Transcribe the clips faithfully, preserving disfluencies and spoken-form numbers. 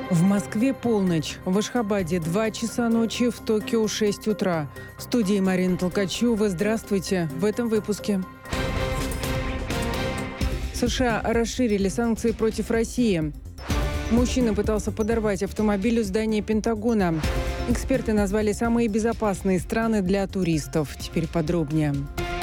В Москве полночь, в Ашхабаде два часа ночи, в Токио шесть утра. В студии Марина Толкачева. Здравствуйте. В этом выпуске. США расширили санкции против России. Мужчина пытался подорвать автомобиль у здания Пентагона. Эксперты назвали самые безопасные страны для туристов. Теперь подробнее.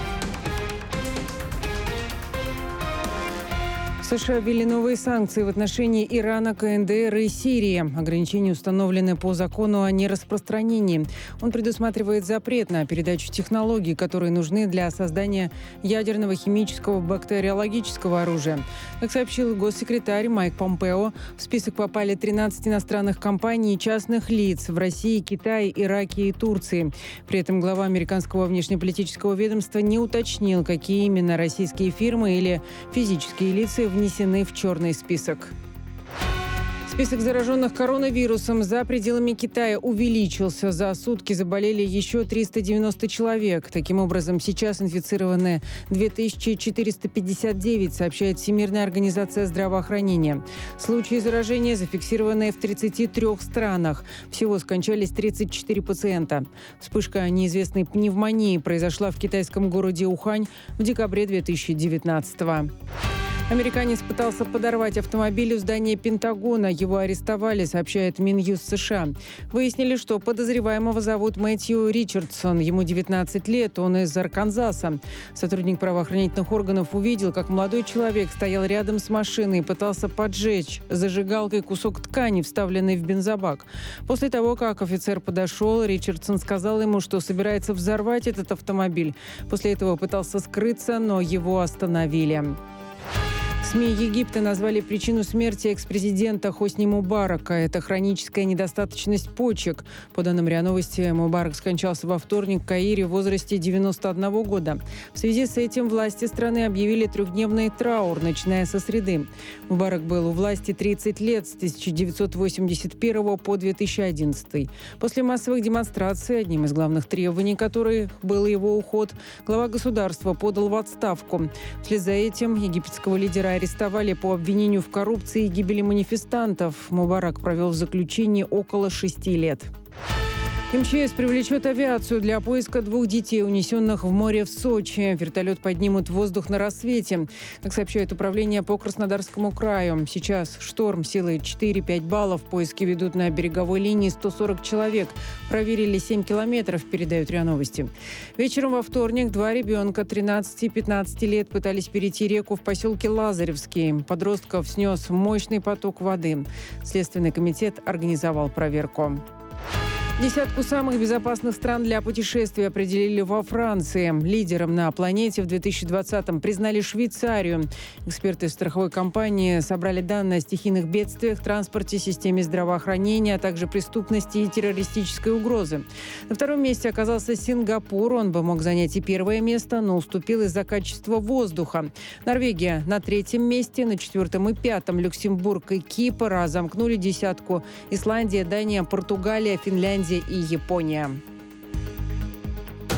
США ввели новые санкции в отношении Ирана, КНДР и Сирии. Ограничения установлены по закону о нераспространении. Он предусматривает запрет на передачу технологий, которые нужны для создания ядерного, химического, бактериологического оружия. Как сообщил госсекретарь Майк Помпео, в список попали тринадцать иностранных компаний и частных лиц в России, Китае, Ираке и Турции. При этом глава американского внешнеполитического ведомства не уточнил, какие именно российские фирмы или физические лица внесены в черный список. Список зараженных коронавирусом за пределами Китая увеличился. За сутки заболели еще триста девяносто человек. Таким образом, сейчас инфицированы две тысячи четыреста пятьдесят девять, сообщает Всемирная организация здравоохранения. Случаи заражения зафиксированы в тридцати трёх странах. Всего скончались тридцать четыре пациента. Вспышка неизвестной пневмонии произошла в китайском городе Ухань в декабре две тысячи девятнадцатого. Американец пытался подорвать автомобиль у здания Пентагона. Его арестовали, сообщает Минюст США. Выяснили, что подозреваемого зовут Мэтью Ричардсон. Ему девятнадцать лет, он из Арканзаса. Сотрудник правоохранительных органов увидел, как молодой человек стоял рядом с машиной и пытался поджечь зажигалкой кусок ткани, вставленный в бензобак. После того, как офицер подошел, Ричардсон сказал ему, что собирается взорвать этот автомобиль. После этого пытался скрыться, но его остановили. СМИ Египта назвали причину смерти экс-президента Хосни Мубарака. Это хроническая недостаточность почек. По данным РИА Новости, Мубарак скончался во вторник в Каире в возрасте девяноста одного года. В связи с этим власти страны объявили трехдневный траур, начиная со среды. Мубарак был у власти тридцать лет, с тысяча девятьсот восемьдесят первого по две тысячи одиннадцатый. После массовых демонстраций, одним из главных требований которых был его уход, глава государства подал в отставку. Вслед за этим египетского лидера арестовали по обвинению в коррупции и гибели манифестантов. Мубарак провел в заключении около шести лет. МЧС привлечет авиацию для поиска двух детей, унесенных в море в Сочи. Вертолет поднимут в воздух на рассвете. Как сообщает управление по Краснодарскому краю, сейчас шторм силой четыре-пять баллов. Поиски ведут на береговой линии сто сорок человек. Проверили семь километров, передают РИА Новости. Вечером во вторник два ребенка тринадцати и пятнадцати лет пытались перейти реку в поселке Лазаревский. Подростков снес мощный поток воды. Следственный комитет организовал проверку. Десятку самых безопасных стран для путешествий определили во Франции. Лидером на планете в две тысячи двадцатом признали Швейцарию. Эксперты страховой компании собрали данные о стихийных бедствиях, транспорте, системе здравоохранения, а также преступности и террористической угрозы. На втором месте оказался Сингапур. Он бы мог занять и первое место, но уступил из-за качества воздуха. Норвегия на третьем месте, на четвертом и пятом Люксембург и Кипр, а замкнули десятку Исландия, Дания, Португалия, Финляндия и Япония.